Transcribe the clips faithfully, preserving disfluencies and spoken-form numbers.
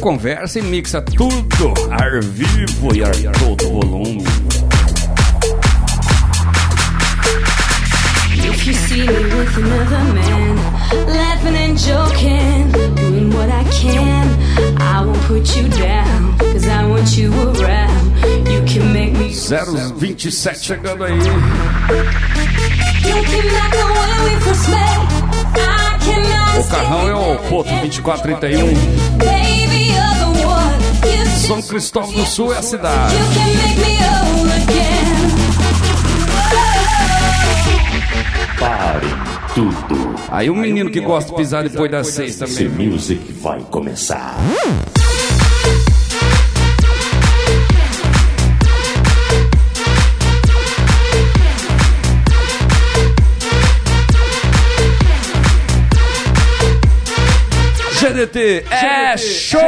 conversa e mixa tudo ao vivo e a todo volume. If you see me with another man, laughing and joking, doing what I can, I won't put you down, cause I want you around. You can make me zero vinte e sete chegando aí. O carrão é o Poto vinte e quatro trinta e um. São Cristóvão do Sul é a cidade. Pare tudo. Aí o menino que gosta de pisar depois das seis também. Esse music vai começar. G D T é show!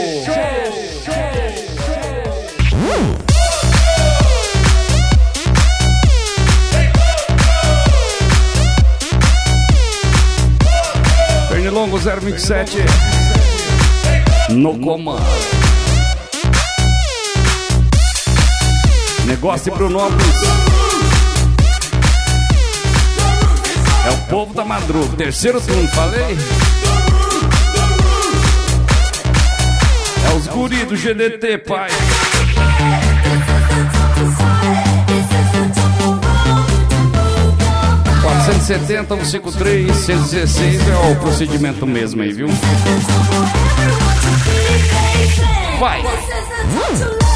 Pernilongo zero vinte e sete no comando. Negócio de Brunópolis. É o povo da madruga. Terceiro turno, falei? É os guri do G D T, pai. quatrocentos e setenta, cento e cinquenta e três, cento e dezesseis é o procedimento mesmo aí, viu? Vai!